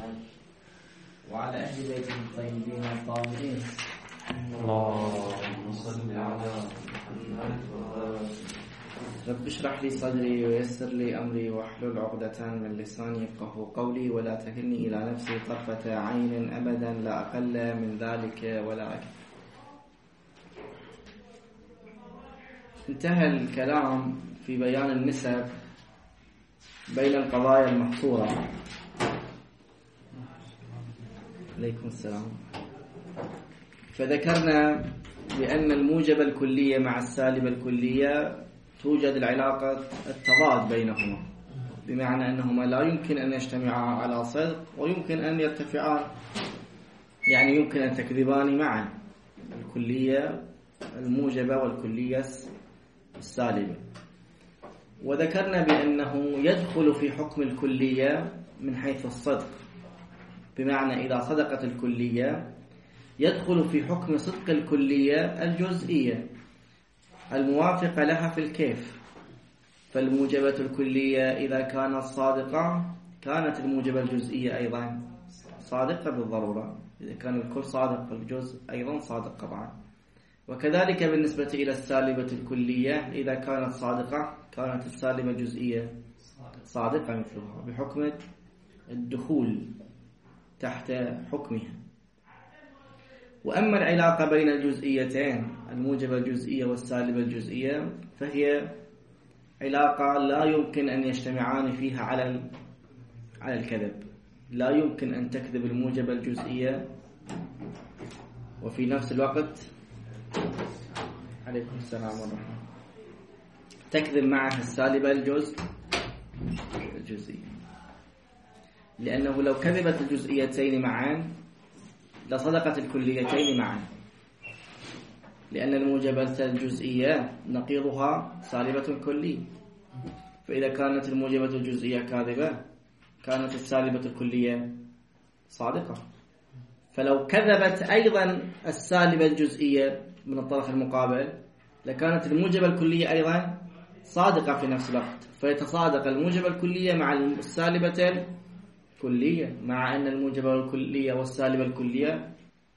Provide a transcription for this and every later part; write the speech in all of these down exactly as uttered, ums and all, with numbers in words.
وعلى أهل بيته الطيبين الطاهرين. اللهم صل على محمد. رب اشرح لي صدري ويسر لي أمري واحلل عقدة من لساني يفقهوا قولي ولا تكلني إلى نفسي طرفة عين أبدا لا أقل من ذلك ولا أكثر. انتهى الكلام في بيان النسب بين القضايا المحصورة. عليكم السلام. فذكرنا بأن الموجب الكلية مع السالب الكلية توجد العلاقة التضاد بينهما، بمعنى أنهما لا يمكن أن يجتمعا على صدق ويمكن أن يرتفعان، يعني يمكن أن تكذبان معا، الكلية الموجبة والكلية السالبة. وذكرنا بأنه يدخل في حكم الكلية من حيث الصدق، بمعنى إذا صدقت الكلية يدخل في حكم صدق الكلية الجزئية الموافقة لها في الكيف. فالموجبة الكلية إذا كانت صادقة كانت الموجبة الجزئية أيضا صادقة بالضرورة، إذا كان الكل صادق فالجزء أيضا صادق طبعا. وكذلك بالنسبة إلى السالبة الكلية إذا كانت صادقة كانت السالبة الجزئية صادقة مثلها بحكم الدخول تحت حكمها. وأما العلاقة بين الجزئيتين الموجبة الجزئية والسالبة الجزئية فهي علاقة لا يمكن أن يجتمعان فيها على على الكذب. لا يمكن أن تكذب الموجبة الجزئية وفي نفس الوقت عليكم السلام ورحمة تكذب معها السالبة الجزء الجزئية، لأنه لو كذبت الجزئيتين معا لصدقت الكليتين معا، لأن الموجبة الجزئية نقيضها سالبة كلية، فإذا كانت الموجبة الجزئية كاذبة كانت السالبة الكلية صادقة. فلو كذبت أيضا السالبة الجزئية من الطرف المقابل لكانت الموجبة الكلية أيضا صادقة في نفس الوقت، فيتصادق الموجبة الكلية مع السالبة الكلية، مع أن الموجبة الكلية والسالبة الكلية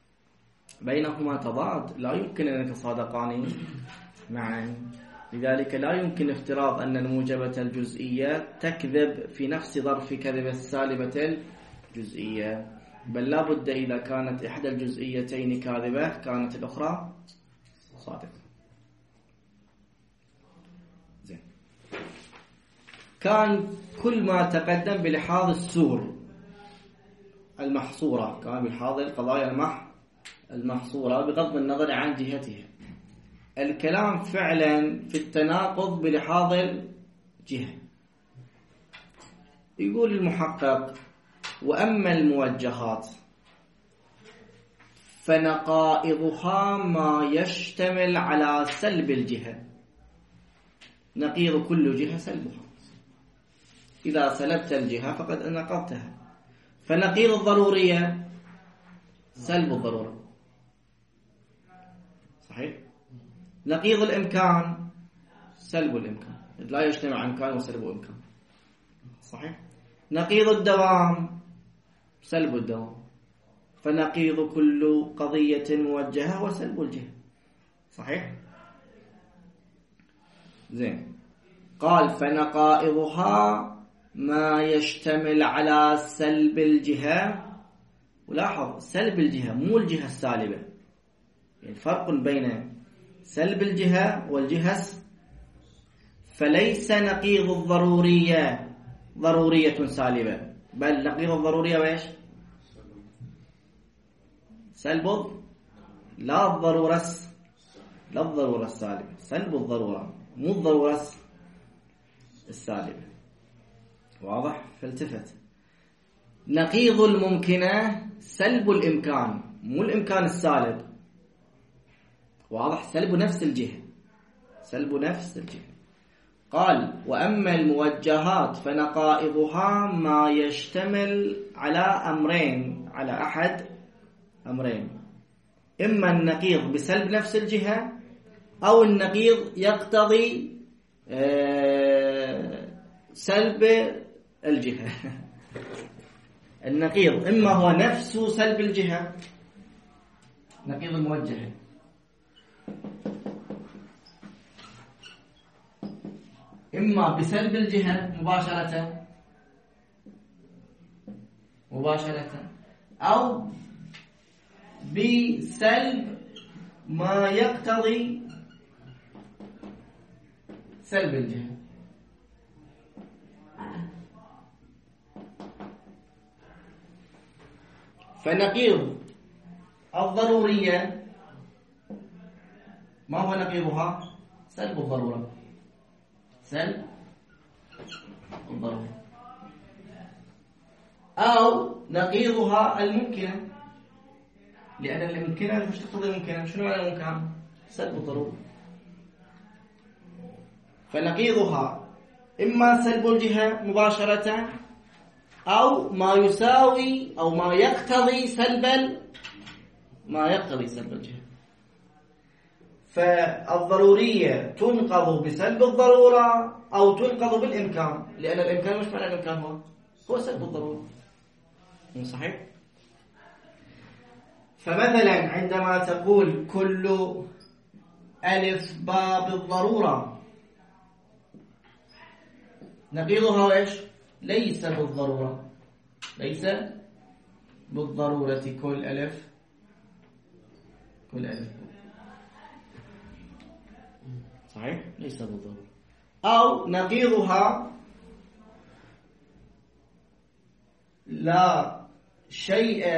بينهما تضاد لا يمكن أن يتصادقان معا. لذلك لا يمكن افتراض أن الموجبة الجزئية تكذب في نفس ظرف كذب السالبة الجزئية، بل لا بد إذا كانت إحدى الجزئيتين كاذبة كانت الأخرى صادقة. زين. كان كل ما تقدم بلحاظ السور المحصورة، كان بلحاظ القضايا المح المحصورة بغض النظر عن جهتها. الكلام فعلا في التناقض بلحاظ الجهة. يقول المحقق: وأما الموجهات فنقائضها ما يشتمل على سلب الجهة. نقيض كل جهة سلبها، إذا سلبت الجهة فقد نقضتها. فنقيض الضرورية سلب الضرورة، صحيح؟ نقيض الإمكان سلب الإمكان، لا يجتمع إمكان وسلب إمكان، صحيح؟ نقيض الدوام سلب الدوام. فنقيض كل قضية موجهة وسلب الجهة، صحيح؟ زين. قال: فنقائضها ما يشتمل على سلب الجهة. ولاحظ سلب الجهة مو الجهة السالبة، يعني فرق بين سلب الجهة والجهة. فليس نقيض الضرورية ضرورية سالبة، بل نقيض الضرورية وإيش؟ سلب لا الضرورة لا الضرورة السالبة، سلب الضرورة مو الضرورة السالبة. واضح؟ فالتفت. نقيض الممكنة سلب الإمكان مو الإمكان السالب. واضح؟ سلب نفس الجهة، سلب نفس الجهة. قال: وأما الموجهات فنقائضها ما يشتمل على أمرين، على أحد أمرين: إما النقيض بسلب نفس الجهة، أو النقيض يقتضي سلب الجهة. النقيض إما هو نفس سلب الجهة، نقيض الموجهة، إما بسلب الجهة مباشرة مباشرة أو بسلب ما يقتضي سلب الجهة. فنقيض الضرورية ما هو نقيضها؟ سلب الضرورة، سلب الضرورة. أو نقيضها الممكنة، لأن الممكنة مش تقتضي الممكنة. شنو معنى الممكنة؟ سلب الضرورة. فنقيضها إما سلب الجهة مباشرة أو ما يساوي أو ما يقتضي سلب ما يقتضي سلب الجهة. فالضرورية تنقض بسلب الضرورة أو تنقض بالإمكان، لأن الإمكان مش معنى الإمكان هو هو سلب الضرورة. صحيح؟ فمثلا عندما تقول كل ألف باء بالضرورة، نقيضها إيش؟ ليس بالضرورة، ليس بالضرورة كل ألف كل ألف. صحيح؟ ليس بالضرورة. أو نقيضها لا شيء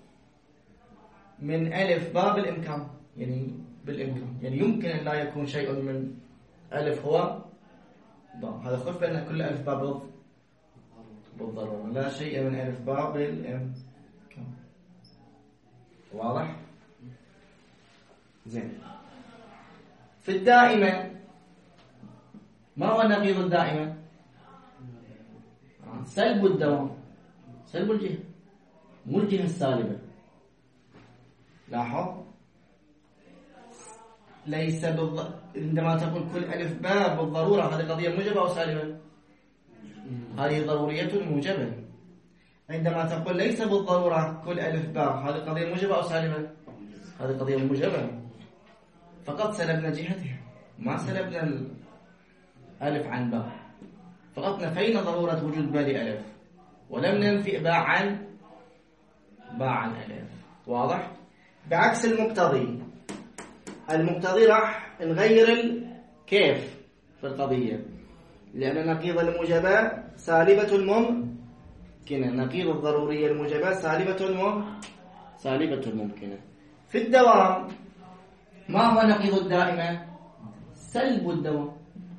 من ألف باء بالإمكان، يعني بالإمكان، يعني يمكن أن لا يكون شيء من ألف هو باء. هذا خف بأن كل ألف باء بالضرورة، لا شيء من ألف باء بالإمكان. واضح؟ زين. في الدائمة ما هو نقيض الدائمة؟ سلب الدوام، سلب الجهة، مو الجهة السالبة. لاحظ، ليس بالض... عندما تقول كل ألف باء بالضرورة، هذه قضية موجبة أو سالبة؟ هذه ضرورية موجبة. عندما تقول ليس بالضرورة كل ألف باء، هذه قضية موجبة أو سالبة؟ هذه قضية موجبة. فقط سلبنا جهتها، ما سلبنا الألف عن باء، فقط نفينا ضرورة وجود باء لألف ولم ننفي باء عن باء عن ألف. واضح؟ بعكس المقتضي، المقتضي راح نغير الكيف في القضية، لأن نقيض الموجبة سالبة الممكنة، نقيض الضرورية الموجبة سالبة المم سالبة الممكنة. في الدوام ما هو نقيض الدائمة؟ سلب الدوام.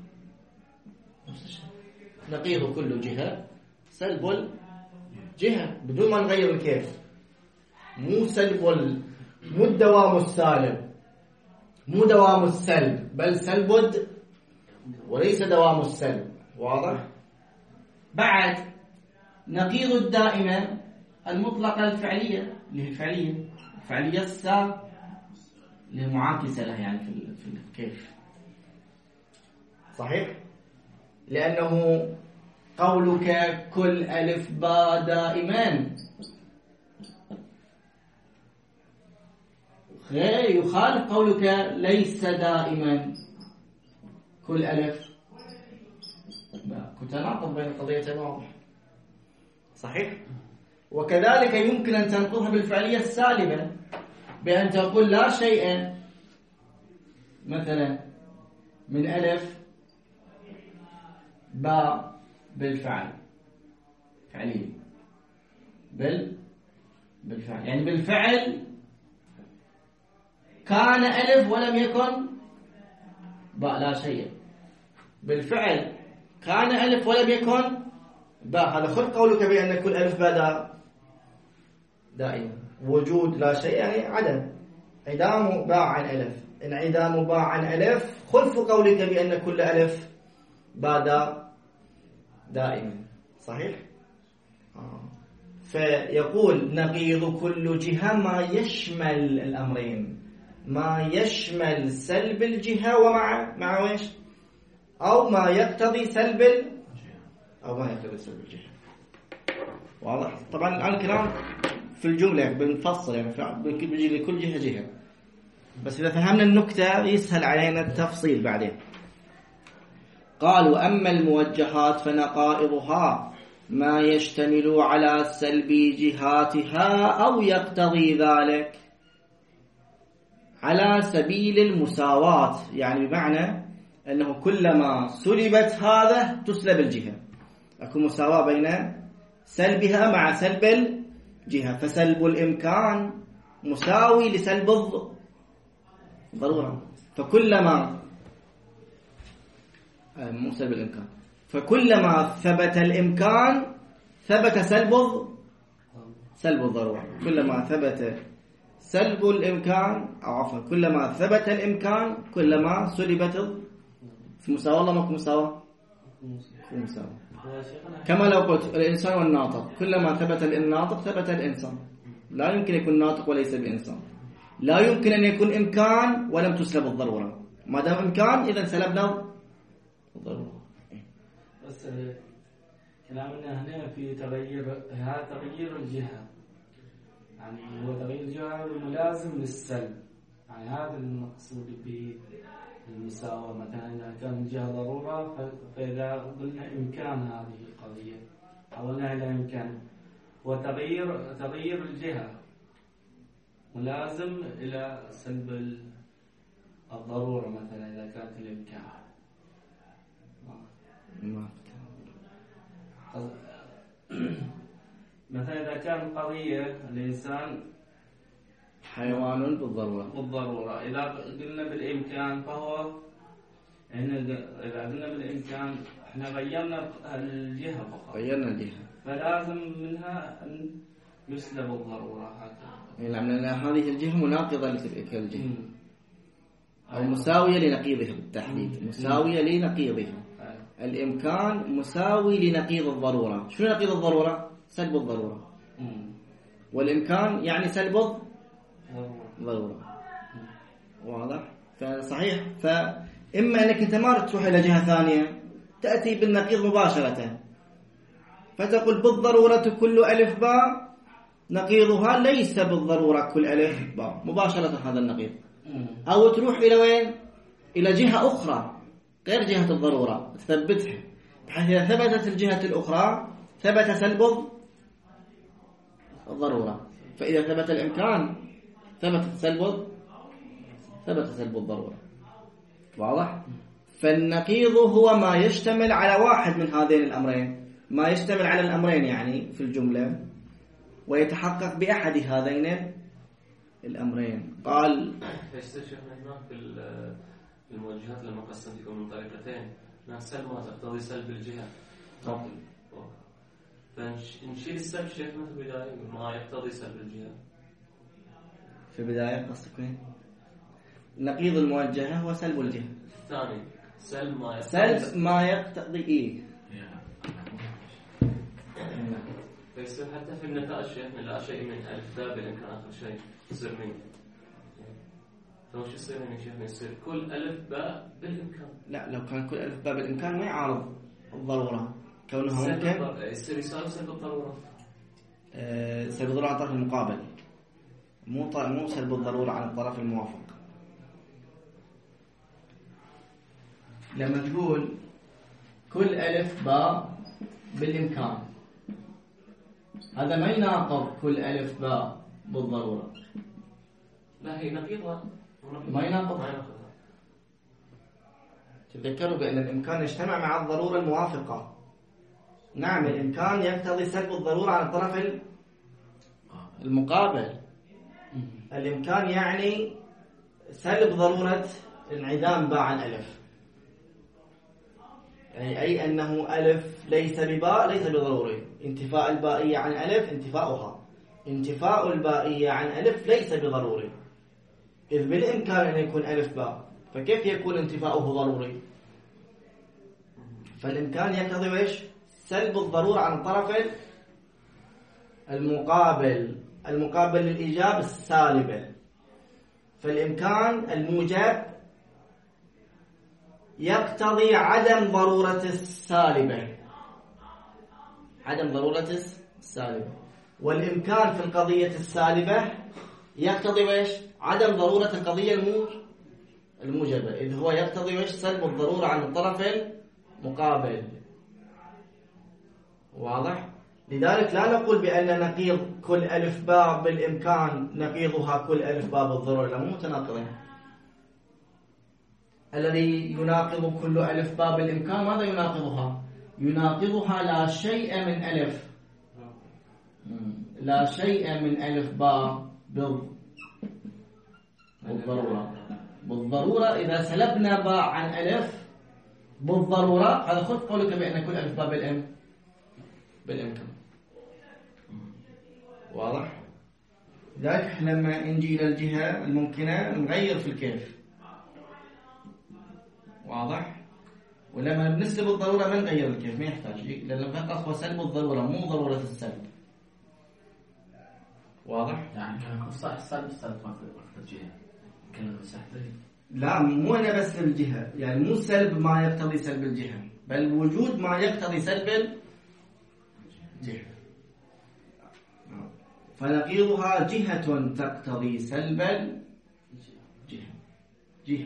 نقيض كل جهة سلب الجهة بدون ما نغير الكيف. مو سلب ال... مو الدوام السالب، مو دوام السلب، بل سلب الد... وليس دوام السلب. واضح؟ بعد نقيض الدائمة المطلقة الفعلية، اللي هي الفعلية الفعلية السا اللي هي معاكسة لها يعني في في الكيف. صحيح؟ لأنه قولك كل ألف باء دائما يخالف قولك ليس دائما كل ألف باء، كتناقض بين القضيتين. واضح؟ صحيح؟ وكذلك يمكن أن تنقضها بالفعلية السالبة بأن تقول لا شيء مثلا من ألف باء بالفعل، فعليا بال بالفعل، يعني بالفعل كان ألف ولم يكن باء لا شيء، بالفعل كان ألف ولم يكن باء. هذا خذ قولك بأن كل ألف باء دائما، وجود لا شيء يعني عدم، انعدام باء عن ألف، انعدام باء عن ألف خلف قولك بأن كل ألف باء دائما. صحيح؟ آه. فيقول نقيض كل جهة ما يشمل الأمرين، ما يشمل سلب الجهة ومع مع ويش أو ما يقتضي سلب ال... أو ما يقتضي سلب الجهة. واضح؟ طبعا الآن الكلام في الجملة بنفصل يعني بيجي لكل جهة جهة، بس إذا فهمنا النكتة يسهل علينا التفصيل بعدين. قال: وأما الموجهات فنقائضها ما يشتمل على سلب جهاتها أو يقتضي ذلك على سبيل المساواة، يعني بمعنى أنه كلما سلبت هذا تسلب الجهة، أكو مساواة بين سلبها مع سلب الجهة، فسلب الإمكان مساوي لسلب الضرورة، فكلما مو سلب الإمكان فكلما ثبت الإمكان ثبت سلب سلب الضرورة، كلما ثبت سلب الإمكان أو عفوا كلما ثبت الإمكان كلما سلبت. في مساواة الله ما في مساواة؟ في مساواة. كما لو قلت الإنسان والناطق، كلما ثبت الناطق ثبت الإنسان، لا يمكن يكون ناطق وليس بإنسان، لا يمكن أن يكون إمكان ولم تسلب الضرورة، ما دام إمكان إذا سلبنا الضرورة. بس كلامنا هنا في تغيير، هذا تغيير الجهة، يعني هو تغيير الجهة ملازم للسلب، يعني هذا المقصود بالمساواة. مثلا إذا كان الجهة ضرورة فإذا قلنا إمكان هذه القضية حولناها إلى إمكان، وتغيير تغيير الجهة ملازم إلى سلب الضرورة، مثلا إذا كانت الإمكان. مثلا إذا كان قضية الإنسان حيوان بالضرورة بالضرورة إذا قلنا بالإمكان فهو إحنا إذا قلنا بالإمكان إحنا غيرنا الجهة فقط، غيرنا الجهة، فلازم منها أن يسلب الضرورة هكذا. يعني هذه الجهة مناقضة لتلك الجهة أو مساوية لنقيضها بالتحديد، مساوية لنقيضها. الإمكان مساوي لنقيض الضرورة. شو نقيض الضرورة؟ سلب الضرورة. والإمكان يعني سلب الضرورة. واضح؟ فصحيح، فإما أنك أنت ما تروح إلى جهة ثانية تأتي بالنقيض مباشرة، فتقول بالضرورة كل ألف باء نقيضها ليس بالضرورة كل ألف باء، مباشرة هذا النقيض. أو تروح إلى وين؟ إلى جهة أخرى غير جهة الضرورة تثبتها، بحيث إذا ثبتت الجهة الأخرى ثبت سلب الضرورة، فإذا ثبت الإمكان ثبت سلب ثبت سلب الضرورة. واضح؟ فالنقيض هو ما يشتمل على واحد من هذين الأمرين، ما يشتمل على الأمرين يعني في الجملة ويتحقق بأحد هذين الأمرين. قال فاستشفنا هناك في الموجهات لما قسمتكم من طريقتين، سلب ما تقتضي سلب الجهة. طبعا. فنشيل السلب شيخنا في البداية ما يقتضي سلب الجهة. في البداية قصدك وين؟ نقيض الموجهة هو سلب الجهة. الثاني سلب ما يقتضي سلب ما يقتضي إيه؟ فيصير حتى في النتائج شيخنا لا شيء من ألف باء بالإمكان آخر شيء يصير من. فوش يصير هنا شيخنا؟ يصير كل ألف باء بالإمكان. لا، لو كان كل ألف باء بالإمكان ما يعارض الضرورة، كونها ممكن يصير يساوي سلب الضرورة. أه سلب الضرورة عن الطرف المقابل، مو مو سلب الضرورة عن الطرف الموافق. لما تقول كل ألف باء بالإمكان، هذا ما يناقض كل ألف باء بالضرورة. لا، هي نقيضة. ما يناقض. تذكروا بأن الإمكان يجتمع مع الضرورة الموافقة. نعم، الإمكان يقتضي سلب الضرورة عن الطرف المقابل. الإمكان يعني سلب ضرورة انعدام باء عن ألف، يعني أي أنه ألف ليس بباء ليس بضروري. انتفاء البائية عن ألف انتفاؤها، انتفاء البائية عن ألف ليس بضروري، إذ بالإمكان أن يكون ألف باء، فكيف يكون انتفاؤه ضروري؟ فالإمكان يقتضي وإيش؟ سلب الضرورة عن الطرف المقابل، المقابل للإيجاب السالبة. فالإمكان الموجب يقتضي عدم ضرورة السالبة، عدم ضرورة السالبة. والإمكان في القضية السالبة يقتضي ويش؟ عدم ضرورة القضية الموجبة، إذ هو يقتضي ويش؟ سلب الضرورة عن الطرف المقابل. واضح؟ لذلك لا نقول بأن نقيض كل ألف باء بالإمكان نقيضها كل ألف باء بالضرورة، لا، مو متناقضين. الذي يناقض كل ألف باء بالإمكان ماذا يناقضها؟ يناقضها لا شيء من ألف، لا شيء من ألف باء بالضرورة. بالضرورة إذا سلبنا باء عن ألف بالضرورة، هذا خذ قولك بأن كل ألف باء بالإم بالإمكان. واضح؟ لذلك لما نجي إلى الجهة الممكنة نغير في الكيف. واضح؟ ولما بنسلب الضرورة ما نغير الكيف، ما يحتاج، لأن فقط هو سلب الضرورة مو ضرورة السلب. واضح؟ يعني كان صح السلب السلب ما في الجهة كان مساحته. لا، مو أنا بس الجهة، يعني مو سلب ما يقتضي سلب الجهة، بل وجود ما يقتضي سلب الجهة. فنقيضها جهة تقتضي سلب الجهة، جهة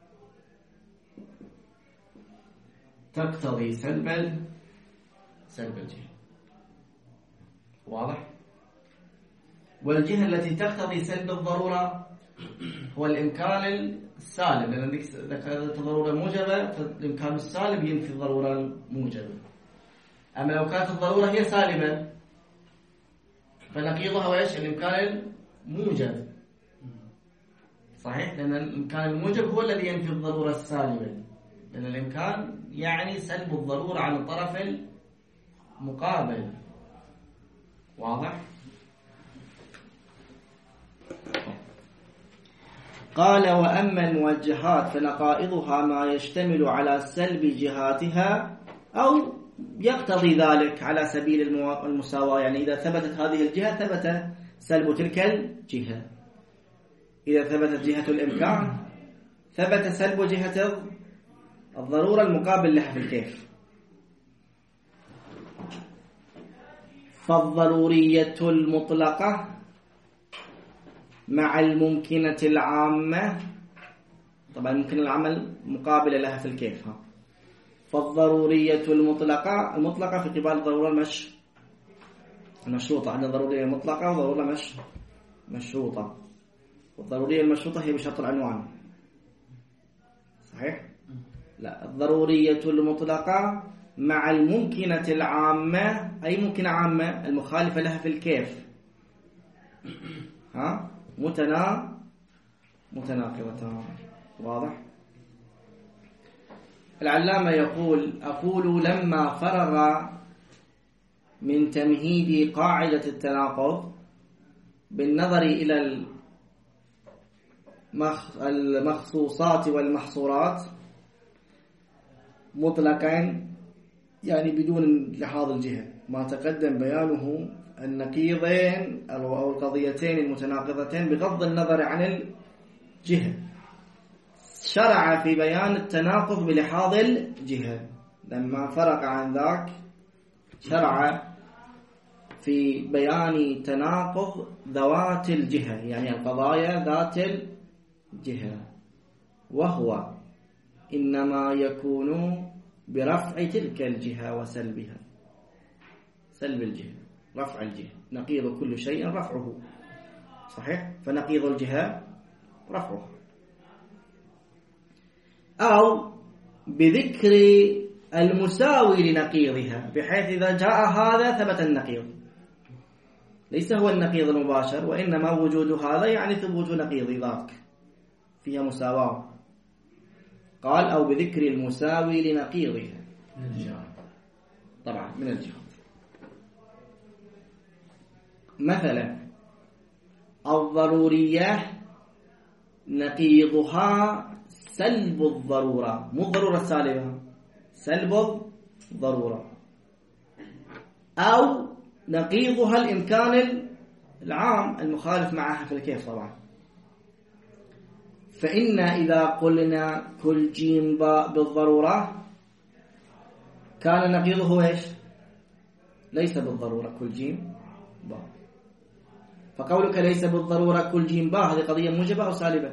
تقتضي سلب سلب الجهة. واضح؟ والجهة التي تقتضي سلب الضرورة هو الإمكان السالب، لأن ذكرت الضرورة موجبة، فالإمكان السالب ينفي الضرورة الموجبة. أما لو كانت الضرورة هي سالبة فنقيضها وإيش؟ الإمكان الموجب. صحيح؟ لأن الإمكان الموجب هو الذي ينفي الضرورة السالبة، لأن الإمكان يعني سلب الضرورة عن الطرف المقابل. واضح؟ قال: وأما الموجهات فنقائضها ما يشتمل على سلب جهاتها أو يقتضي ذلك على سبيل المساواة. يعني إذا ثبتت هذه الجهة ثبت سلب تلك الجهة، إذا ثبتت جهة الإمكان ثبت سلب جهة الضرورة المقابل لها في الكيف. فالضرورية المطلقة مع الممكنة العامة، طبعا الممكنة العامة مقابلة لها في الكيف. ها. فالضرورية المطلقة المطلقة في قبال الضرورة المش المشروطة. عندنا ضرورية مطلقة وضرورة مش مشروطة، والضرورية المشروطة هي بشرط العنوان. صحيح؟ لا، الضرورية المطلقة مع الممكنة العامة، أي ممكنة عامة المخالفة لها في الكيف، ها متنا متناقضتان. واضح؟ العلامة يقول: أقول لما فرغ من تمهيد قاعدة التناقض بالنظر إلى المخصوصات والمحصورات مطلقا، يعني بدون لحاظ الجهة، ما تقدم بيانه النقيضين أو القضيتين المتناقضتين بغض النظر عن الجهة، شرع في بيان التناقض بلحاظ الجهة. لما فرق عن ذاك شرع في بيان تناقض ذوات الجهة، يعني القضايا ذات الجهة، وهو إنما يكون برفع تلك الجهة وسلبها. سلب الجهة، رفع الجهة، نقيض كل شيء رفعه. صحيح؟ فنقيض الجهة رفعه، أو بذكر المساوي لنقيضها، بحيث إذا جاء هذا ثبت النقيض، ليس هو النقيض المباشر، وإنما وجود هذا يعني ثبوت نقيض ذاك، فيها مساواة. قال: أو بذكر المساوي لنقيضها، طبعا من الجهات. مثلا الضرورية نقيضها سلب الضرورة، مو الضرورة السالبة، سلب الضرورة. أو نقيضها الإمكان العام المخالف معها في الكيف. طبعا فإن إذا قلنا كل جيم باء بالضرورة كان نقيضه إيش؟ ليس بالضرورة كل جيم باء. فقولك ليس بالضرورة كل جيم باء هذه قضية موجبة أو سالبة؟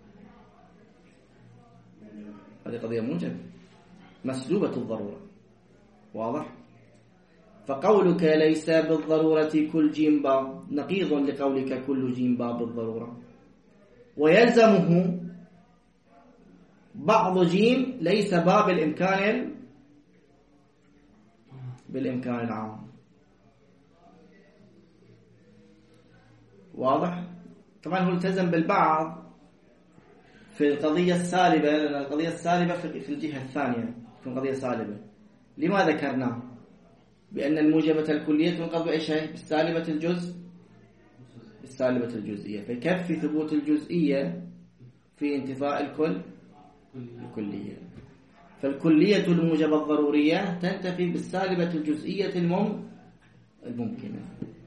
هذه قضية موجبة مسلوبة الضرورة. واضح؟ فقولك ليس بالضرورة كل جيم باء نقيض لقولك كل جيم باء بالضرورة، ويلزمه بعض جيم ليس باء بالإمكان بالإمكان العام. واضح؟ طبعا هو التزم بالبعض في القضية السالبة، لأن القضية السالبة في الجهة الثانية في القضية السالبة. لما ذكرنا بأن الموجبة الكلية تنقض بأي شيء؟ بالسالبة الجزء بالسالبة الجزئية، فيكفي ثبوت الجزئية في انتفاء الكل الكلية. فالكلية الموجبة الضرورية تنتفي بالسالبة الجزئية الممكنة،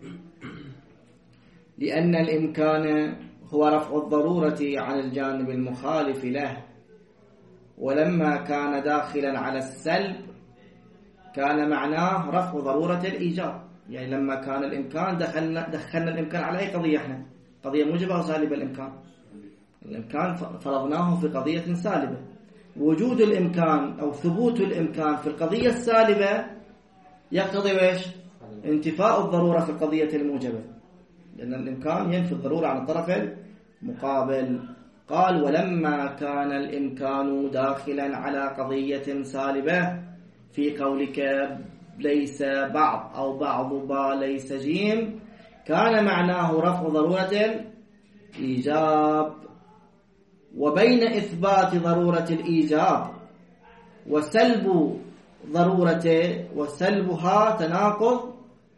لأن الإمكان هو رفع الضرورة عن الجانب المخالف له، ولما كان داخلا على السلب كان معناه رفع ضرورة الإيجاب. يعني لما كان الإمكان دخلنا دخلنا الإمكان على أي قضية؟ احنا قضية موجبة أو سالبة؟ الإمكان الإمكان فرضناه في قضية سالبة. وجود الإمكان أو ثبوت الإمكان في القضية السالبة يقتضي ايش؟ انتفاء الضرورة في القضية الموجبة، لأن الإمكان ينفي الضرورة عن الطرف المقابل. قال ولما كان الإمكان داخلا على قضية سالبة في قولك ليس بعض أو بعض با ليس جيم كان معناه رفع ضرورة الإيجاب. وبين إثبات ضرورة الإيجاب وسلب ضرورته وسلبها تناقض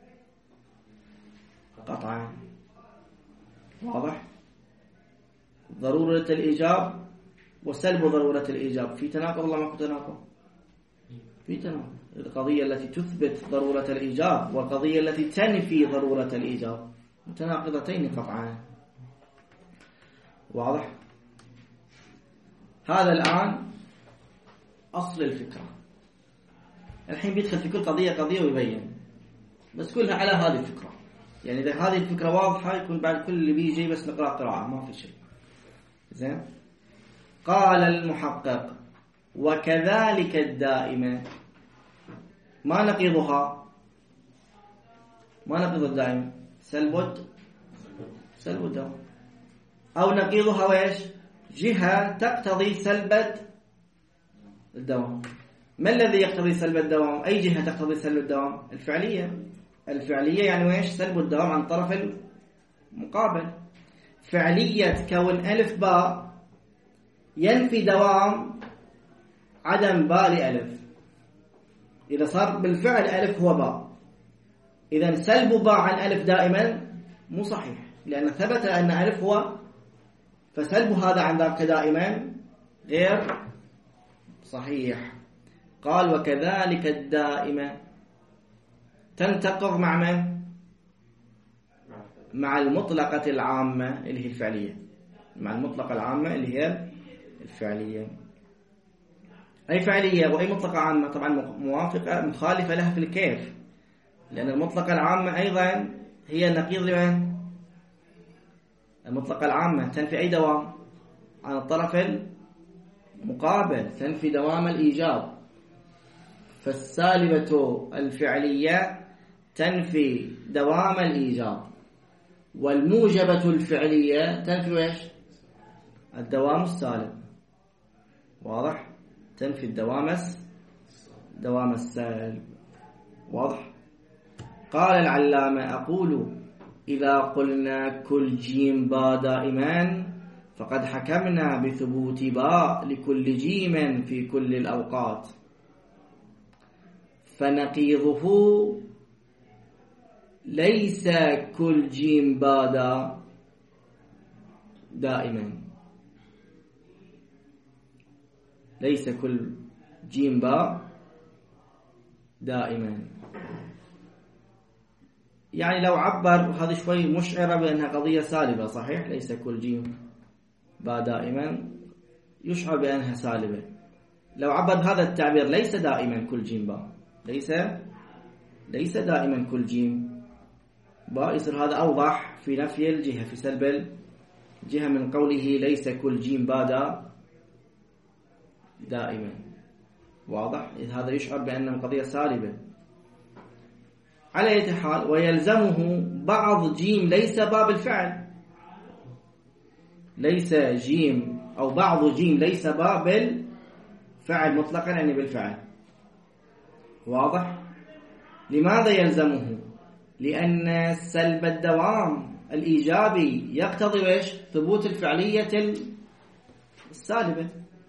قطعا. واضح؟ ضرورة الإيجاب وسلب ضرورة الإيجاب في تناقض ولا ما في تناقض؟ في تناقض. القضية التي تثبت ضرورة الإيجاب والقضية التي تنفي ضرورة الإيجاب متناقضتين قطعا. واضح؟ هذا الآن أصل الفكرة. الحين بيدخل في كل قضية قضية ويبين، بس كلها على هذه الفكرة. يعني إذا هذه الفكرة واضحة يكون بعد كل اللي بيجي بس نقرأ قراءة ما في شيء. زين؟ قال المحقق وكذلك الدائمة. ما نقيضها؟ ما نقيض الدائمة؟ سلب سلب الدوام. أو نقيضها وإيش؟ جهة تقتضي سلبة الدوام. ما الذي يقتضي سلب الدوام؟ أي جهة تقتضي سلب الدوام؟ الفعلية. الفعلية يعني وإيش؟ سلب الدوام عن طرف المقابل. فعلية كون ألف باء ينفي دوام عدم باء لألف. إذا صار بالفعل ألف هو باء، إذا سلب باء عن ألف دائما مو صحيح، لأن ثبت أن ألف هو، فسلب هذا عن ذاك دائما غير صحيح. قال وكذلك الدائمة تنتقض مع من؟ مع المطلقة العامة اللي هي الفعلية. مع المطلقة العامة اللي هي الفعلية. أي فعلية وأي مطلقة عامة طبعا موافقة مخالفة لها في الكيف، لأن المطلقة العامة أيضا هي نقيض لمن؟ المطلقة العامة تنفي أي دوام عن الطرف المقابل، تنفي دوام الإيجاب. فالسالبة الفعلية تنفي دوام الإيجاب، والموجبة الفعلية تنفي إيش؟ الدوام السالب. واضح؟ تنفي الدوام دوام السالب. واضح؟ قال العلامة أقول إذا قلنا كل جيم باء دائما فقد حكمنا بثبوت باء لكل جيم في كل الأوقات، فنقيضه ليس كل جيم باء دائما. ليس كل جيم باء دائما. يعني لو عبر هذا شوي مشعرة بأنها قضية سالبة، صحيح؟ ليس كل جيم باء دائما يشعر بأنها سالبة. لو عبر هذا التعبير ليس دائما كل جيم باء، ليس ليس دائما كل جيم باء، يصير هذا أوضح في نفي الجهة، في سلب الجهة من قوله ليس كل جيم باء دائما. واضح؟ هذا يشعر بأن القضية سالبة. على أي حال، ويلزمه بعض جيم ليس باء بالفعل، ليس جيم أو بعض جيم ليس باء بالفعل مطلقا، يعني بالفعل. واضح؟ لماذا يلزمه؟ لأن سلب الدوام الإيجابي يقتضي ويش؟ ثبوت الفعلية السالبة.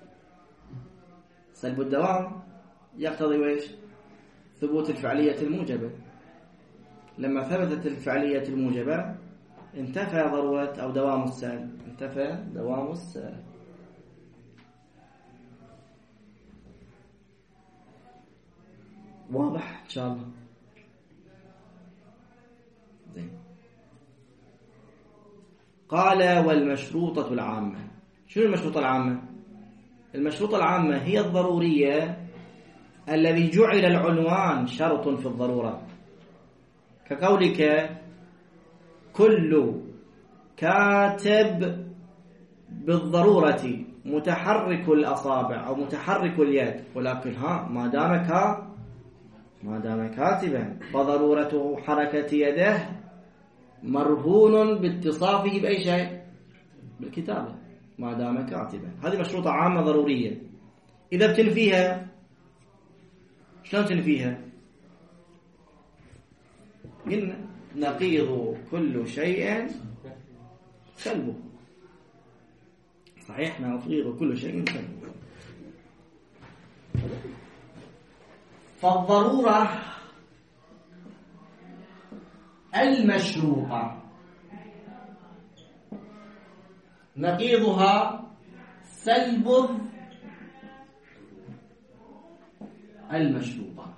سلب الدوام يقتضي ويش؟ ثبوت الفعلية الموجبة. لما ثبتت الفعلية الموجبة انتفى ضرورة أو دوام السالب، انتفى دوام السالب. واضح إن شاء الله؟ زين. قال والمشروطة العامة. شنو المشروطة العامة؟ المشروطة العامة هي الضرورية الذي جعل العنوان شرط في الضرورة، كقولك كل كاتب بالضرورة متحرك الأصابع أو متحرك اليد، ولكن ها ما دام كا ما دام كاتبا فضرورة حركة يده مرهون باتصافه بأي شيء، بالكتابة، ما دام كاتبا. هذه مشروطة عامة ضرورية. إذا بتنفيها شلون تنفيها؟ قلنا نقيض كل شيء سلبه. صحيح، نقيض كل شيء سلبه. فالضرورة المشروطة نقيضها سلب المشروطة.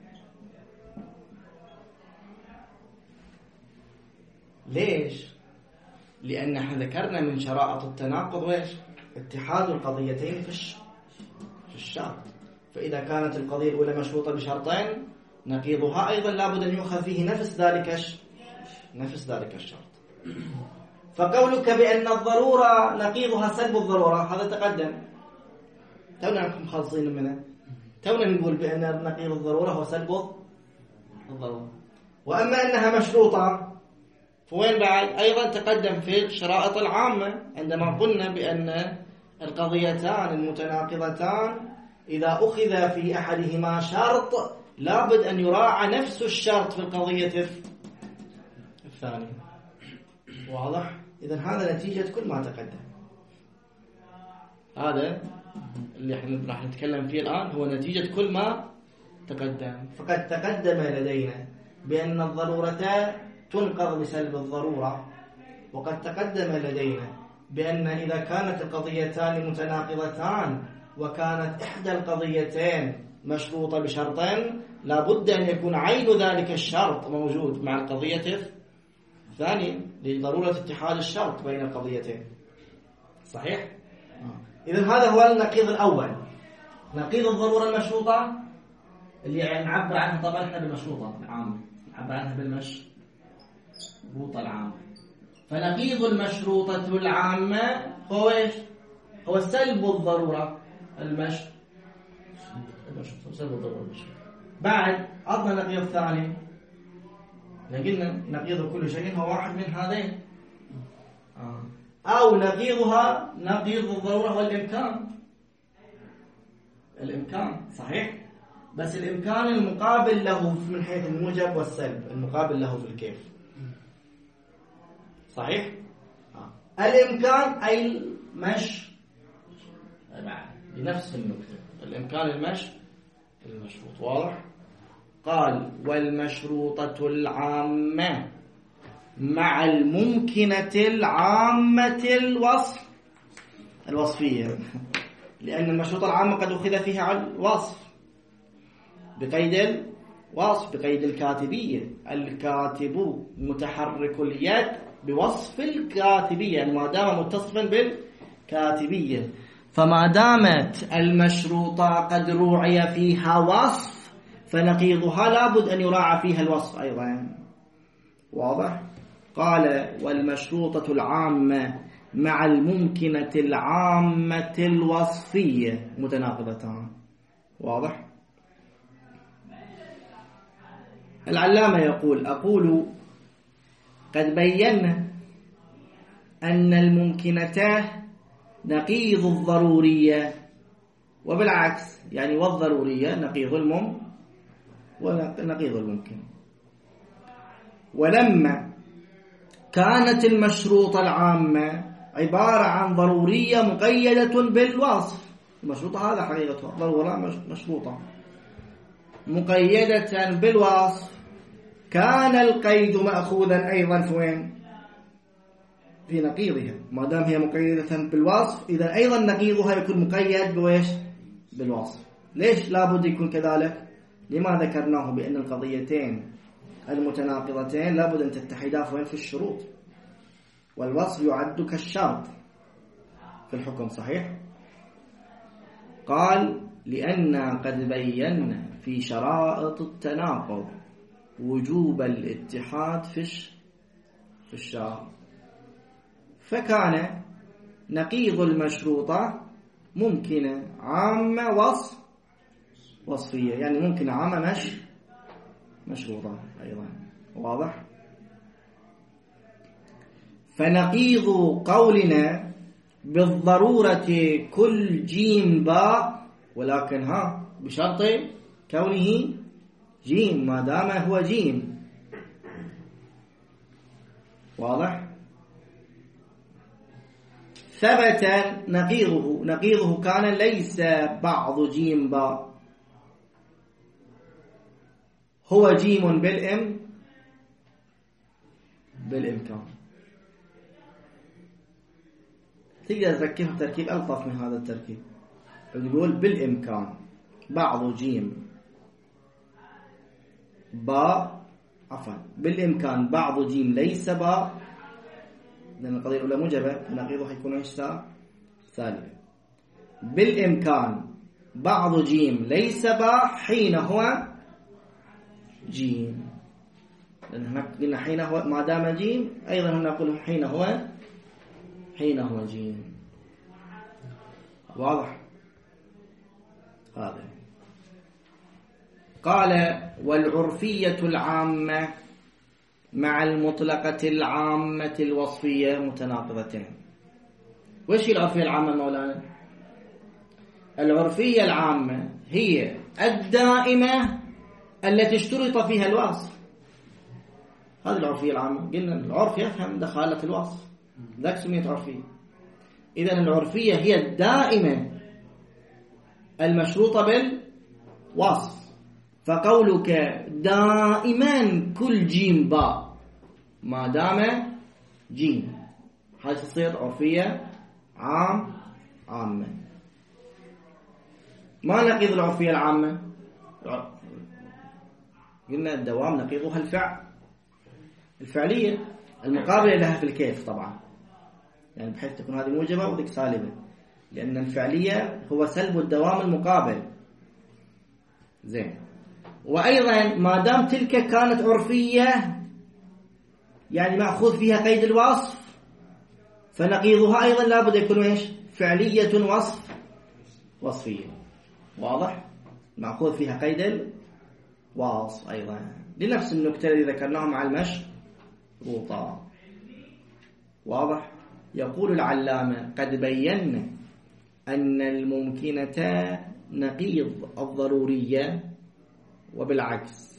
ليش؟ لأن احنا ذكرنا من شرائط التناقض ويش؟ اتحاد القضيتين في في الشرط. فإذا كانت القضية الأولى مشروطة بشرطين، نقيضها أيضا لابد أن يؤخذ فيه نفس ذلك نفس ذلك الشرط. فقولك بأن الضرورة نقيضها سلب الضرورة هذا تقدم، تونا مخلصين منه، تونا نقول بأن نقيض الضرورة هو سلب الضرورة. وأما أنها مشروطة فوين بعد؟ أيضا تقدم في الشرائط العامة عندما قلنا بأن القضيتان المتناقضتان إذا أخذ في أحدهما شرط لابد أن يراعى نفس الشرط في القضية الثانية. واضح؟ إذن هذا نتيجة كل ما تقدم. هذا اللي احنا راح نتكلم فيه الآن هو نتيجة كل ما تقدم. فقد تقدم لدينا بأن الضرورة تنقض بسلب الضرورة، وقد تقدم لدينا بأن إذا كانت القضيتان متناقضتان وكانت إحدى القضيتين مشروطة بشرطين لابد أن يكون عين ذلك الشرط موجود مع القضية الثانية لضرورة اتحاد الشرط بين القضيتين. صحيح؟ إذن هذا هو النقيض الأول، نقيض الضرورة المشروطة اللي يعني نعبر عنها طبعا احنا بالمشروطة العامة، نعبر عنها بالمشروطة العامة. فنقيض المشروطة العامة هو ايش؟ هو سلب الضرورة المش المشروطة، سلب الضرورة المشروطة. بعد عطنا نقيض الثاني، قلنا نقيض كل شيء هو واحد من هذين، أو نقيضها نقيض الضرورة هو الإمكان. الإمكان صحيح، بس الإمكان المقابل له من حيث الموجب والسلب، المقابل له في الكيف. صحيح؟ آه. الإمكان أي المش بنفس النقطة، الإمكان المش المشروط. واضح؟ قال والمشروطة العامة مع الممكنة العامة الوصف الوصفية، لأن المشروطة العامة قد أخذ فيها الوصف بقيد الوصف، بقيد الكاتبية. الكاتب متحرك اليد بوصف الكاتبية، يعني ما دام متصفا بالكاتبية. فما دامت المشروطة قد روعي فيها وصف فنقيضها لابد أن يراعى فيها الوصف أيضا. واضح؟ قال والمشروطة العامة مع الممكنة العامة الوصفية متناقضتان. واضح؟ العلامة يقول أقول قد بينا أن الممكنتان نقيض الضرورية، وبالعكس يعني والضرورية نقيض المم ونقيض الممكن. ولما كانت المشروطة العامة عبارة عن ضرورية مقيدة بالوصف، المشروطة هذا حقيقتها ضرورة مشروطة مقيدة بالوصف، كان القيد مأخوذا أيضا فين؟ في نقيضها. ما دام هي مقيدة بالوصف إذا أيضا نقيضها يكون مقيد بويش؟ بالوصف. ليش لابد يكون كذلك؟ لما ذكرناه بأن القضيتين المتناقضتين لابد أن تتحدا فين؟ في الشروط، والوصف يعد كالشرط في الحكم. صحيح؟ قال لأن قد بينا في شرائط التناقض وجوب الاتحاد في في الشرط، فكان نقيض المشروطة ممكنة عامة وصف وصفية، يعني ممكنة عامة مش مشروطة أيضا. واضح؟ فنقيض قولنا بالضرورة كل جيم باء، ولكن ها بشرط كونه جيم، ما دام هو جيم. واضح؟ ثبت نقيضه، نقيضه كان ليس بعض جيم باء، هو جيم بالإم بالإمكان. تقدر تركبه تركيب ألطف من هذا التركيب، تقول بالإمكان بعض جيم باء، عفوا بالإمكان بعض جيم ليس باء، لأن القضية الأولى موجبة فنقيضه حيكون ايش؟ ثالثا. بالإمكان بعض جيم ليس باء حين هو جيم، لأن هناك قلنا حين هو ما دام جيم، أيضا هنا نقول حين هو حين هو جيم. واضح؟ هذا. قال والعرفية العامة مع المطلقة العامة الوصفية متناقضتين. وش العرفية العامة مولانا؟ العرفية العامة هي الدائمة التي اشترط فيها الوصف. هذه العرفية العامة. قلنا العرف يفهم دخالة الوصف، ذاك سميت عرفية. إذن العرفية هي الدائمة المشروطة بالوصف. فقولك دائما كل جيم باء ما دام جيم، هذه تصير عرفية عام عامة. ما نقيض العرفية العامة؟ قلنا الدوام نقيضها الفعل، الفعلية المقابلة لها في الكيف طبعا، يعني بحيث تكون هذه موجبة وذيك سالبة، لأن الفعلية هو سلب الدوام المقابل. زين. وأيضا ما دام تلك كانت عرفية يعني مأخوذ فيها قيد الوصف، فنقيضها أيضا لابد يكون ايش؟ فعلية وصف وصفية. واضح؟ مأخوذ فيها قيد الوصف أيضا، لنفس النكتة التي ذكرناها مع المشروطة. واضح؟ يقول العلامة قد بينا أن الممكنة نقيض الضرورية، وبالعكس.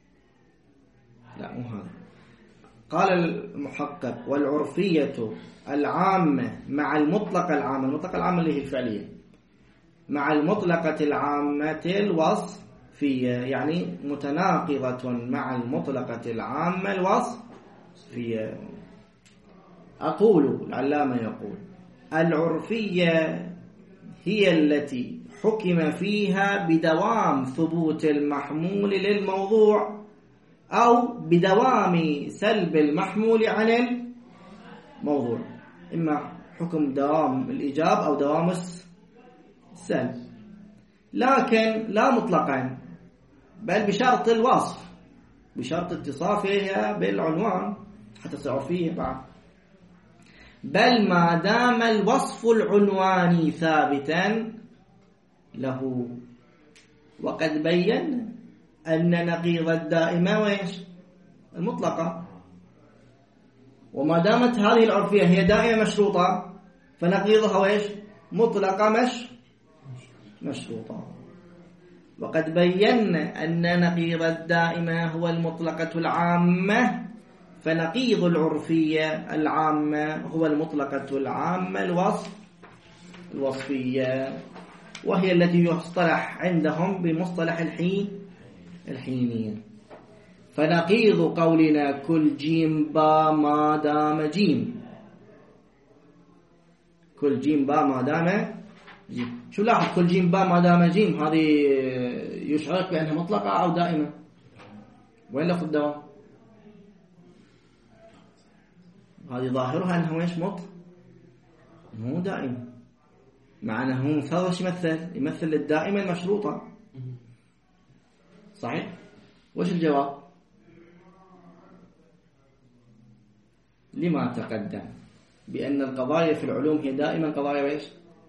لا مو هذا. قال المحقق والعرفية العامة مع المطلقة العامة، المطلقة العامة اللي هي الفعلية، مع المطلقة العامة الوصفية، يعني متناقضة مع المطلقة العامة الوصفية. أقول العلامة يقول العرفية هي التي حكم فيها بدوام ثبوت المحمول للموضوع أو بدوام سلب المحمول عن الموضوع، إما حكم دوام الإيجاب أو دوام السلب، لكن لا مطلقا، بل بشرط الوصف، بشرط اتصافها بالعنوان حتى تصير فيه بعد. بل ما دام الوصف العنواني ثابتا له. وقد بين أن نقيض الدائمة وإيش؟ المطلقة. وما دامت هذه العرفية هي دائمة مشروطة فنقيضها وإيش؟ مطلقة مش مشروطة. وقد بينا أن نقيض الدائمة هو المطلقة العامة، فنقيض العرفية العامة هو المطلقة العامة الوصف الوصفية، وهي التي يصطلح عندهم بمصطلح الحين الحينية. فنقيض قولنا كل جيم با ما دام جيم، كل جيم با ما دام جيم. شو لاحظ كل جيم با ما دام جيم هذه يشعرك بأنها مطلقة أو دائمة؟ وين لفظ الدوام؟ هذه ظاهرها أنه إيش؟ مط مو دائم، مع أنه هو مثال يمثل يمثل الدائمة المشروطة. صحيح؟ وش الجواب؟ لما تقدم بأن القضايا في العلوم هي دائما قضايا وإيش؟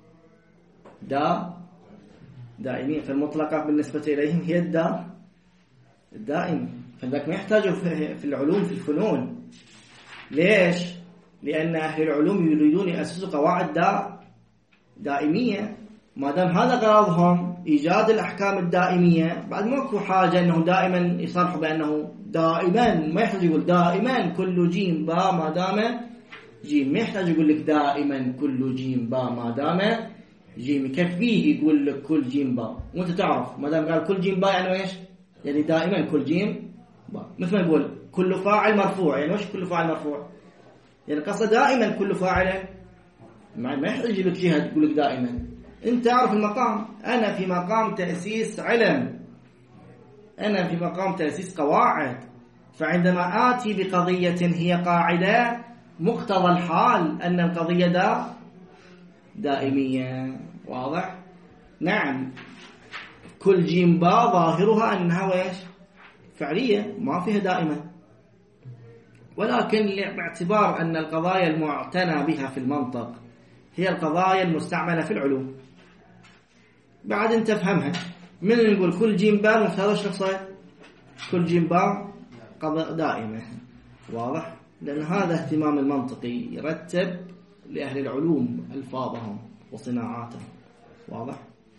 دا دائمية، فالمطلقة بالنسبة إليهم هي الدا الدائمة، فذلك ما يحتاجوا في العلوم في الفنون. ليش؟ لأن أهل العلوم يريدون يأسسوا قواعد دا دائمية. ما دام هذا غرضهم إيجاد الأحكام الدائمية، بعد ماكو حاجة أنه دائما يصرحوا بأنه دائما، ما يحتاج يقول دائما كل جيم با ما دام جيم، ما يحتاج يقول لك دائما كل جيم با ما دام جيم، يكفيه يقول لك كل جيم با وانت تعرف ما دام قال كل جيم با يعني ايش؟ يعني دائما كل جيم با. مثل ما يقول كل فاعل مرفوع، يعني وش كل فاعل مرفوع؟ يعني قصد دائما كل فاعل، ما يحتاج يجي لك جهة يقول لك دائما. انت تعرف المقام، انا في مقام تأسيس علم، انا في مقام تأسيس قواعد، فعندما آتي بقضية هي قاعدة مقتضى الحال أن القضية دا دائمية. واضح؟ نعم كل جيم با ظاهرها أنها ويش؟ فعلية، ما فيها دائمة، ولكن باعتبار أن القضايا المعتنى بها في المنطق هي القضايا المستعملة في العلوم، بعد انت تفهمها. من نقول كل جيم با مفترض شخصية كل جيم با قضاء دائمة. واضح؟ لأن هذا اهتمام المنطقي يرتب لأهل العلوم ألفاظهم وصناعاتهم. واضح؟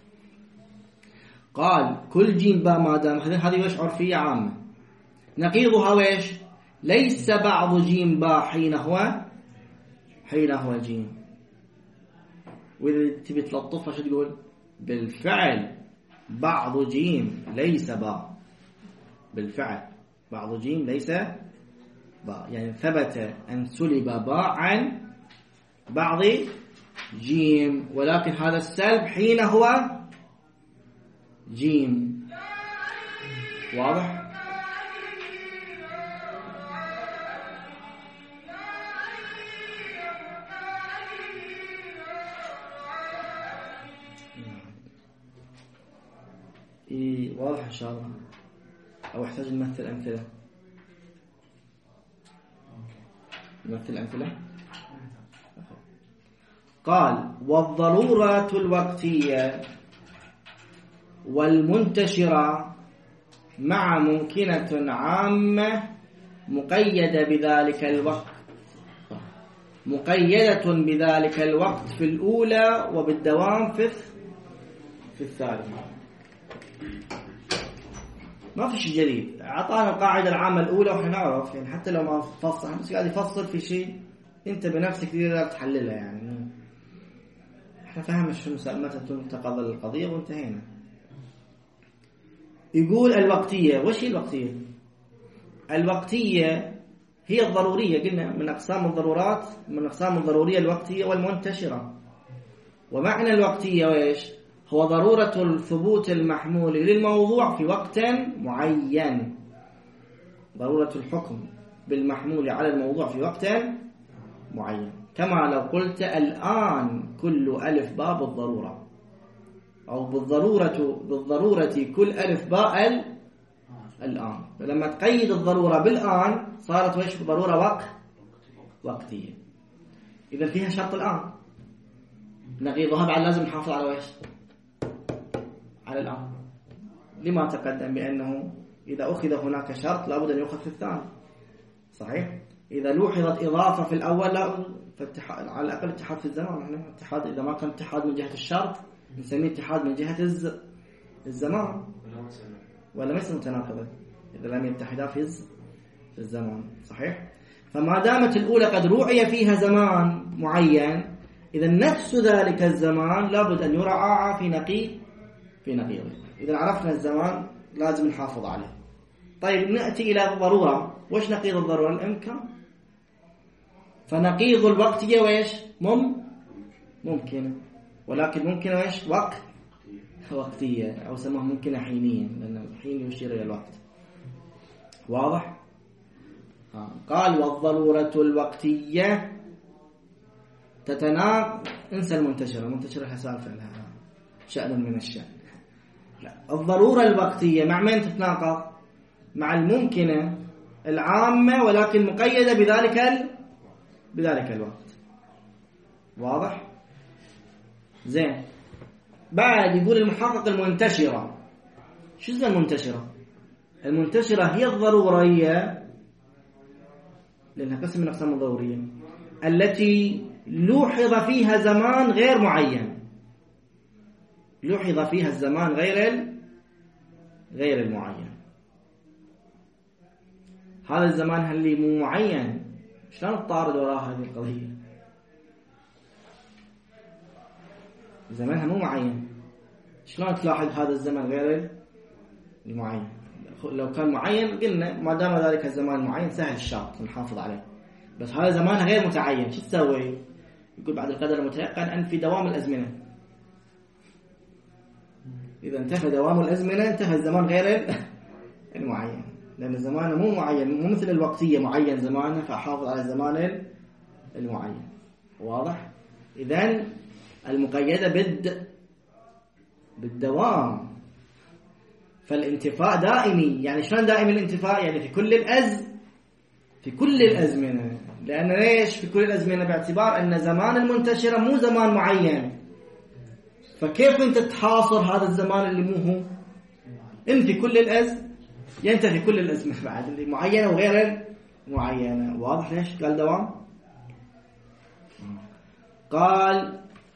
قال كل جيم با ما دام، هذه وش عرفية عامة. نقيضها ويش؟ ليس بعض جيم با حين هو حين هو جيم. وإذا تبي تلطفها شو تقول؟ بالفعل بعض جيم ليس با، بالفعل بعض جيم ليس با، يعني ثبت أن سلب با عن بعض جيم، ولكن هذا السلب حين هو جيم. واضح؟ إيه واضح إن شاء الله، أو أحتاج نمثل أمثلة؟ نمثل أمثلة؟ قال والضرورة الوقتية والمنتشرة مع ممكنة عامة مقيدة بذلك الوقت، مقيدة بذلك الوقت في الأولى وبالدوام في في الثالثة. ما في شيء جديد، أعطانا القاعدة العامة الأولى وإحنا نعرف، يعني حتى لو ما فصل بس قاعد يفصل في شيء أنت بنفسك تقدر تحللها، يعني إحنا فهمنا شو متى تنتقض القضية وانتهينا. يقول الوقتية، وش هي الوقتية؟ الوقتية هي الضرورية، قلنا من أقسام الضرورات، من أقسام الضرورية الوقتية والمنتشرة. ومعنى الوقتية وإيش؟ هو ضرورة الثبوت المحمول للموضوع في وقت معين، ضرورة الحكم بالمحمول على الموضوع في وقت معين، كما لو قلت الآن كل ألف باء بالضرورة، أو بالضرورة بالضرورة كل ألف باء الآن. فلما تقيد الضرورة بالآن صارت ويش ضرورة وقت وقتية. إذا فيها شرط الآن، نقيضها بعد لازم نحافظ على ويش على الآن. لما تقدم بأنه إذا أخذ هناك شرط لابد أن يؤخذ في الثاني، صحيح؟ إذا لوحظت إضافة في الأول لا فاتحاد على الأقل اتحاد في الزمان. احنا اتحاد إذا ما كان اتحاد من جهة الشرط نسميه اتحاد من جهة الز... الزمان ولا مثل متناقضة إذا لم يتحدا في الز... في الزمان، صحيح؟ فما دامت الأولى قد رعي فيها زمان معين، إذا نفس ذلك الزمان لابد أن يراعى في نقيض في نقيضه. إذا عرفنا الزمان لازم نحافظ عليه. طيب نأتي إلى الضرورة. وش نقيض الضرورة؟ الإمكان. فنقيض الوقتية ويش مم ممكن، ولكن ممكن ويش وقت وقتية، أو سموه ممكن حينيا لأن الحين يشير إلى الوقت. واضح؟ ها. قال والضرورة الوقتية تتناقض. انسى المنتشرة، المنتشرة حسالفة لها شأن من الشأن. لا، الضرورة الوقتية مع من تتناقض؟ مع الممكنة العامة ولكن مقيدة بذلك ال... بذلك الوقت. واضح؟ زين. بعد يقول المحقق المنتشرة. شو اسمها المنتشرة؟ المنتشرة هي الضرورية، لأنها قسم من أقسام الضرورية، التي لوحظ فيها زمان غير معين. لوحظ فيها الزمان غير ال... غير المعين. هذا الزمان هل مو معين؟ شلون الطارد وراء هذه القضية؟ زمانها مو معين، شلون تلاحظ هذا الزمن غير المعين؟ لو كان معين قلنا ما دام ذلك الزمان معين سهل الشرط نحافظ عليه، بس هذا زمان غير متعين شو تسوي؟ يقول بعد القدر المتيقن أن في دوام الأزمنة. إذا انتهى دوام الأزمنة انتهى الزمان غير المعين، لأن الزمان مو معين، مو مثل الوقتية معين زمانه فأحافظ على الزمان المعين. واضح؟ إذن المقيدة بد بالدوام، فالانتفاء دائمي. يعني شلون دائمي الانتفاء؟ يعني في كل الأز في كل الأزمنة. لأن ليش في كل الأزمنة؟ باعتبار أن زمان المنتشرة مو زمان معين، فكيف أنت تحاصر هذا الزمان اللي مو هو؟ أنت في كل الأز ينتهي كل الأزمنة بعد اللي معينة وغير معينة. واضح ليش قال دوام؟ قال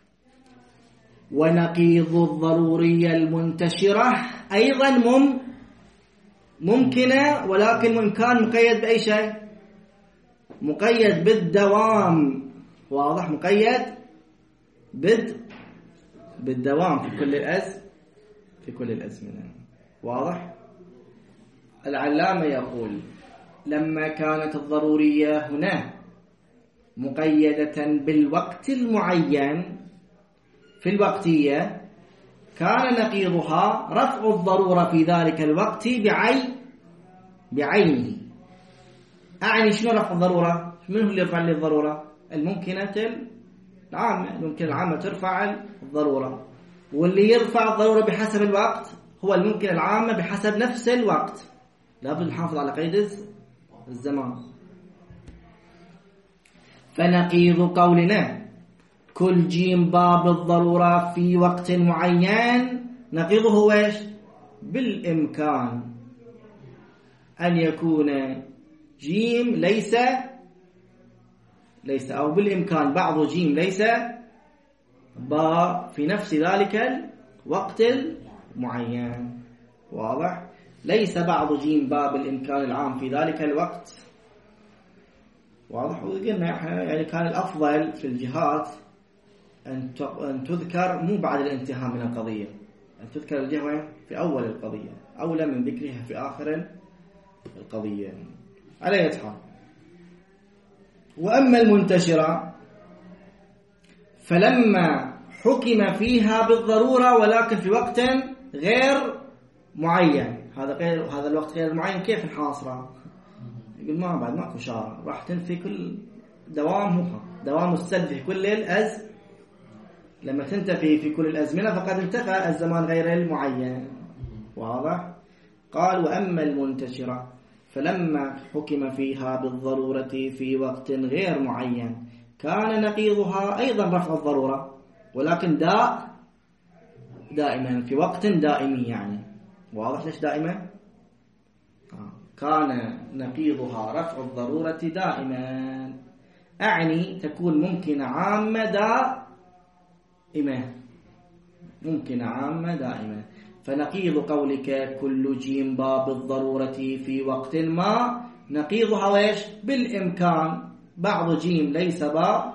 ونقيض الضرورية المنتشرة أيضا مم ممكنة، ولكن إمكان مقيد بأي شيء؟ مقيد بالدوام. واضح؟ مقيد بد بالدوام في كل الأز في كل الأزمنة. واضح؟ العلامة يقول لما كانت الضرورية هنا مقيدة بالوقت المعين في الوقتية، كان نقيضها رفع الضرورة في ذلك الوقت بعين بعينه. أعني شنو رفع الضرورة؟ من هو اللي يرفع لي الضرورة؟ الممكنة العامة. الممكن العامة ترفع الضرورة، واللي يرفع الضرورة بحسب الوقت هو الممكن العامة بحسب نفس الوقت. لابد نحافظ على قيد الزمان. فنقيض قولنا كل جيم باب الضرورة في وقت معين، نقيضه هو ايش؟ بالإمكان أن يكون جيم ليس ليس أو بالإمكان بعض جيم ليس با في نفس ذلك الوقت المعين. واضح؟ ليس بعض جيم باب الإمكان العام في ذلك الوقت. واضح؟ وقلنا يعني كان الأفضل في الجهات أن تذكر مو بعد الانتهاء من القضية، أن تذكر الجهة في أول القضية أولى من ذكرها في آخر القضية. على أي حال، وأما المنتشرة فلما حكم فيها بالضرورة ولكن في وقت غير معين، هذا غير هذا الوقت غير معين، كيف نحاصره؟ يقول ما بعد ماكو شارع، راح تنفي كل دوامها دوام السد في كل الأز لما تنتفي في كل الأزمنة فقد انتفى الزمان غير المعين. واضح؟ قال وأما المنتشرة فلما حكم فيها بالضرورة في وقت غير معين كان نقيضها أيضا رفع الضرورة، ولكن داء دائما في وقت دائمي. يعني واضح ليش دائما؟ كان نقيضها رفع الضرورة دائما، أعني تكون ممكنة عامة دائمة، ممكنة عامة دائمة. فنقيض قولك كل جيم باب الضرورة في وقت ما نقيضها ويش؟ بالإمكان. بعض جيم ليس باب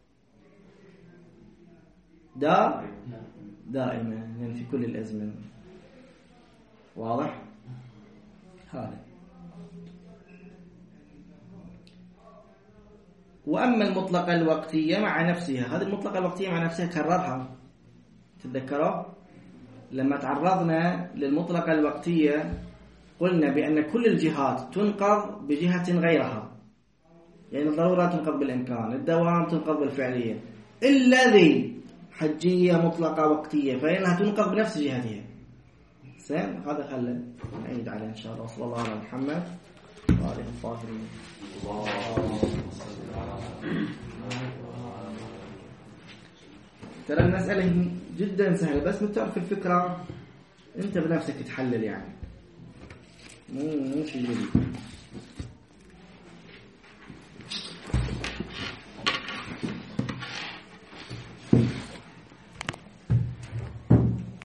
دا دائما، يعني في كل الأزمنة. واضح؟ هذا. وأما المطلقة الوقتية مع نفسها، هذه المطلقة الوقتية مع نفسها كررها، تتذكروا لما تعرضنا للمطلقة الوقتية قلنا بأن كل الجهات تنقض بجهة غيرها، يعني الضرورة تنقض بالإمكان، الدوام تنقض بالفعلية، الذي حجية مطلقة وقتية فإنها تنقض بنفس جهتها. سين هذا خلنا نعيد عليه إن شاء الله. صلى الله على محمد وآله الطاهرين. ترى المسألة جدا سهلة، بس متعرف الفكرة أنت بنفسك تحلل، يعني مو مو شيء جديد.